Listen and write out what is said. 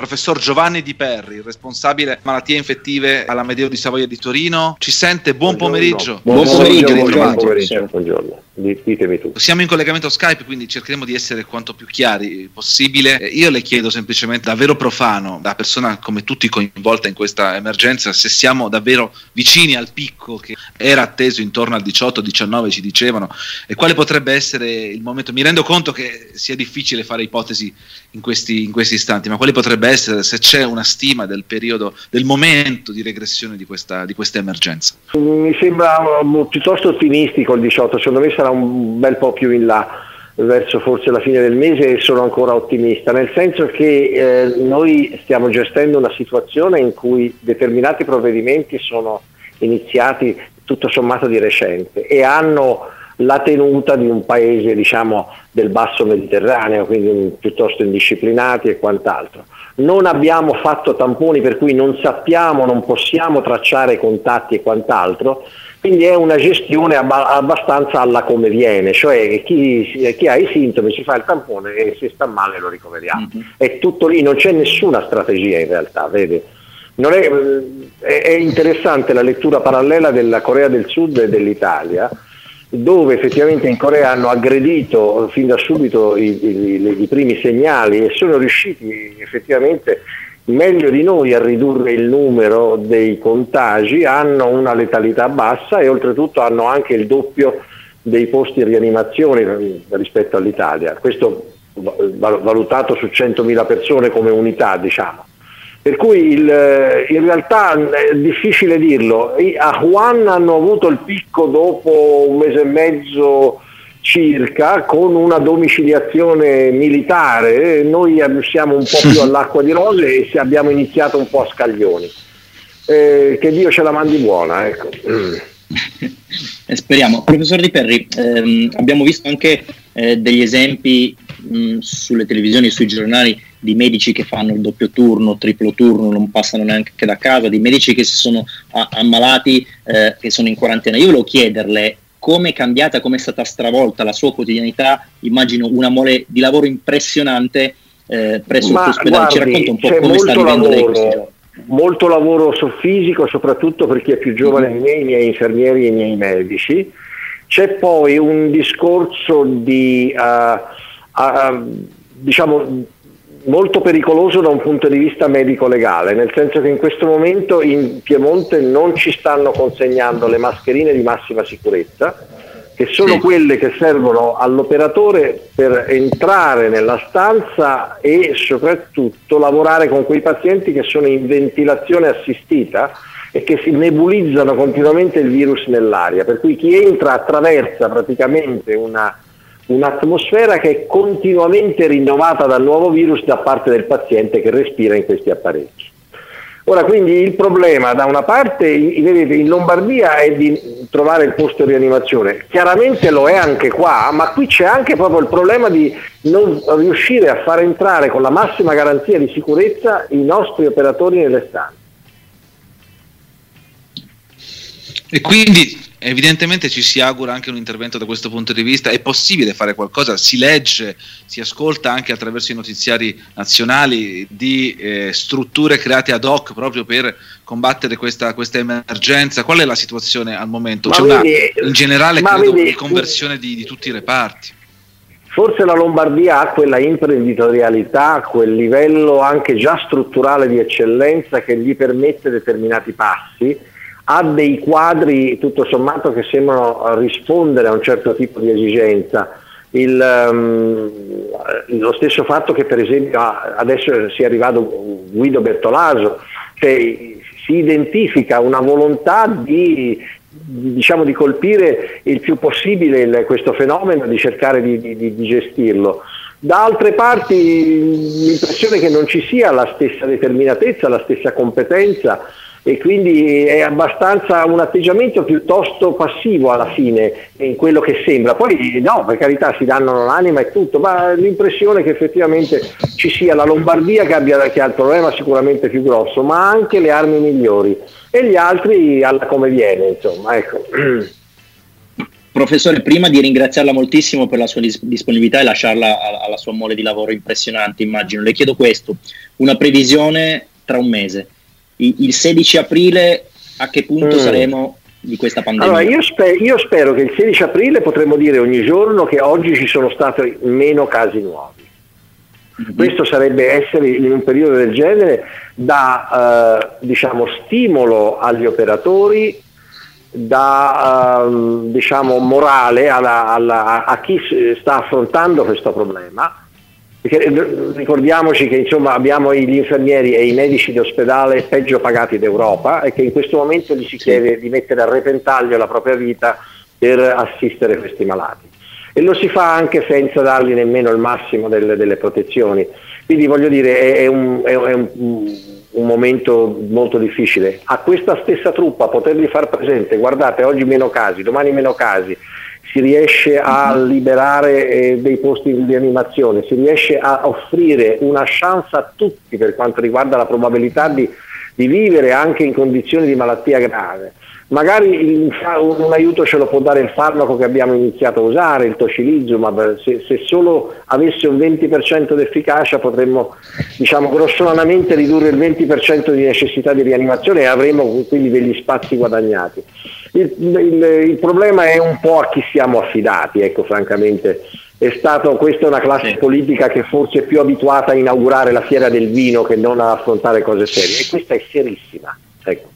professor Giovanni Di Perri, il responsabile malattie infettive all'Amedeo di Savoia di Torino. Ci sente? Buon pomeriggio. Buon pomeriggio. Buongiorno. Ditemi tu. Siamo in collegamento Skype, quindi cercheremo di essere quanto più chiari possibile. Io le chiedo semplicemente, davvero profano, da persona come tutti coinvolta in questa emergenza, se siamo davvero vicini al picco che era atteso intorno al 18-19, ci dicevano, e quale potrebbe essere il momento. Mi rendo conto che sia difficile fare ipotesi in questi istanti, ma quale potrebbe essere, se c'è una stima del periodo, del momento di regressione di questa emergenza? Mi sembra piuttosto ottimistico il 18, secondo me sarà un bel po' più in là, verso forse la fine del mese, e sono ancora ottimista, nel senso che noi stiamo gestendo una situazione in cui determinati provvedimenti sono iniziati tutto sommato di recente e hanno la tenuta di un paese, diciamo, del basso Mediterraneo, quindi piuttosto indisciplinati e quant'altro. Non abbiamo fatto tamponi, per cui non sappiamo, non possiamo tracciare contatti e quant'altro, quindi è una gestione abbastanza alla come viene, cioè chi ha i sintomi si fa il tampone e se sta male lo ricoveriamo. È tutto lì, non c'è nessuna strategia in realtà, vedi? Non è interessante la lettura parallela della Corea del Sud e dell'Italia, dove effettivamente in Corea hanno aggredito fin da subito i primi segnali e sono riusciti effettivamente meglio di noi a ridurre il numero dei contagi, hanno una letalità bassa e oltretutto hanno anche il doppio dei posti di rianimazione rispetto all'Italia, questo valutato su 100.000 persone come unità, diciamo. Per cui in realtà è difficile dirlo. A Wuhan hanno avuto il picco dopo un mese e mezzo circa, con una domiciliazione militare. Noi siamo un po' più all'acqua di rose e abbiamo iniziato un po' a scaglioni. Che Dio ce la mandi buona, ecco. Speriamo. Professor Di Perri, abbiamo visto anche degli esempi sulle televisioni, sui giornali, di medici che fanno il doppio turno, triplo turno, non passano neanche da casa, di medici che si sono ammalati, che sono in quarantena. Io volevo chiederle come è cambiata, come è stata stravolta la sua quotidianità. Immagino una mole di lavoro impressionante presso il suo ospedale. Ci racconta un po' come sta vivendo lei questi giorni? Molto lavoro fisico, soprattutto per chi è più giovane di me, i miei infermieri e i miei medici. C'è poi un discorso di diciamo molto pericoloso da un punto di vista medico-legale, nel senso che in questo momento in Piemonte non ci stanno consegnando le mascherine di massima sicurezza, che sono quelle che servono all'operatore per entrare nella stanza e soprattutto lavorare con quei pazienti che sono in ventilazione assistita e che si nebulizzano continuamente il virus nell'aria, per cui chi entra attraversa praticamente un'atmosfera che è continuamente rinnovata dal nuovo virus da parte del paziente che respira in questi apparecchi. Ora, quindi il problema da una parte in Lombardia è di trovare il posto di rianimazione, chiaramente lo è anche qua, ma qui c'è anche proprio il problema di non riuscire a far entrare con la massima garanzia di sicurezza i nostri operatori nelle stanze. E quindi evidentemente ci si augura anche un intervento da questo punto di vista. È possibile fare qualcosa? Si legge, si ascolta anche attraverso i notiziari nazionali di strutture create ad hoc proprio per combattere questa emergenza. Qual è la situazione al momento? C'è in generale credo riconversione di tutti i reparti. Forse la Lombardia ha quella imprenditorialità, quel livello anche già strutturale di eccellenza che gli permette determinati passi, ha dei quadri tutto sommato che sembrano rispondere a un certo tipo di esigenza. Lo stesso fatto che per esempio adesso sia arrivato Guido Bertolaso, cioè si identifica una volontà di colpire il più possibile questo fenomeno, di cercare di gestirlo. Da altre parti l'impressione è che non ci sia la stessa determinatezza, la stessa competenza, e quindi è abbastanza un atteggiamento piuttosto passivo alla fine in quello che sembra. Poi no, per carità, si danno l'anima e tutto, ma l'impressione è che effettivamente ci sia la Lombardia che ha il problema sicuramente più grosso, ma anche le armi migliori, e gli altri alla come viene, insomma, ecco. Professore, prima di ringraziarla moltissimo per la sua disponibilità e lasciarla alla sua mole di lavoro impressionante, immagino, le chiedo questo, una previsione tra un mese, il 16 aprile a che punto saremo di questa pandemia? Allora, io spero che il 16 aprile potremo dire ogni giorno che oggi ci sono stati meno casi nuovi. Questo sarebbe essere, in un periodo del genere, da diciamo, stimolo agli operatori, da diciamo, morale a chi sta affrontando questo problema, perché ricordiamoci che insomma abbiamo gli infermieri e i medici di ospedale peggio pagati d'Europa e che in questo momento gli si chiede di mettere a repentaglio la propria vita per assistere questi malati, e lo si fa anche senza dargli nemmeno il massimo delle protezioni. Quindi voglio dire, è un momento molto difficile. A questa stessa truppa potergli far presente: guardate, oggi meno casi, domani meno casi, si riesce a liberare dei posti di rianimazione, si riesce a offrire una chance a tutti per quanto riguarda la probabilità di vivere anche in condizioni di malattia grave. Magari un aiuto ce lo può dare il farmaco che abbiamo iniziato a usare, il tocilizumab. Se solo avesse un 20% di efficacia potremmo, diciamo, grossolanamente ridurre il 20% di necessità di rianimazione e avremo quindi degli spazi guadagnati. Il problema è un po' a chi siamo affidati, ecco, francamente. Questa è una classe politica che forse è più abituata a inaugurare la fiera del vino che non a affrontare cose serie, e questa è serissima. Ecco.